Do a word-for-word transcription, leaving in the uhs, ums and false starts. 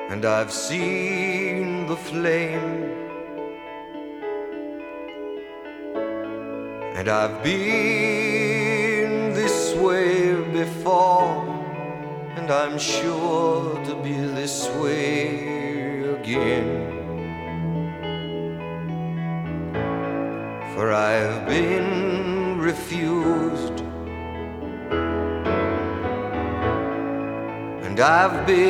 and I've seen the flame, and I've been this way before, and I'm sure to be this way again. For I've been refused, and I've been